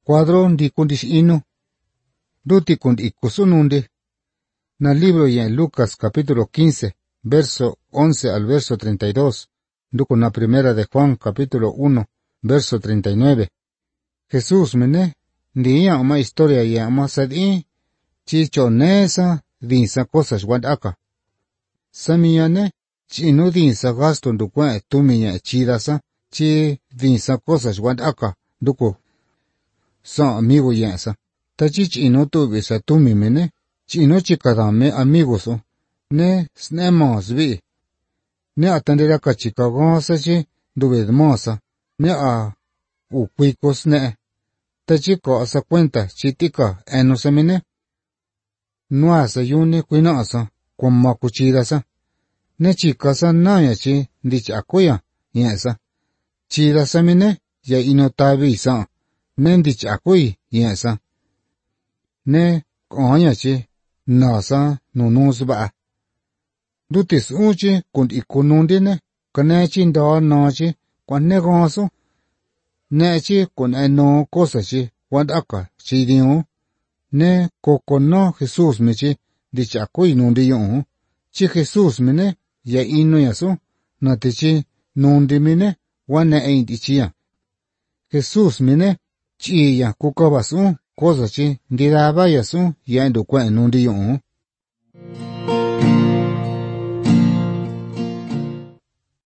cuadro ndi kundish inu. Duti kund ikusunundi. Na libro y en Lucas capítulo 15, verso 11 al verso 32. Duko na primera de Juan capítulo 1, verso 39. Jesús mene, ndi ya uma historia ya uma sadi, chicho nesa, dinsa cosas wadaka. Samiyane, chino dinsa gasto ndukwa tumiya chidasa, chi dinsa cosas wadaka, duko. Sa amigo yansa. Tachi chino tuvi sa tumi mene, chino chikadame amigoso, ne snemos vi. Ne atandera kachikagasa chi, duvedmosa, ne a uquicos ne. Tachi ko asa cuenta chitika enosa mene. Nuasa yune kuinasa, kuma kuchidasa. Ne chikasa naya chi, dichakuya, yansa. Chidasa mene, ya inotabi sa. Nendich akui yansa. Ne konya chi nasa nunus ba. Dutis uchi kund ikunundi ne kanechi ndo nochi kwan negoso. Nechi kun eno cosa chi wadaka chi diyo. Ne kokono Jesús mechi dich akui nundi yon. Chi Jesús mene ya ino yaso natichi nundi mine wane ain't ichia. Jesús mene chiya kukabasu cosa chi ndiraba yasu ya ndukwa nundi yon.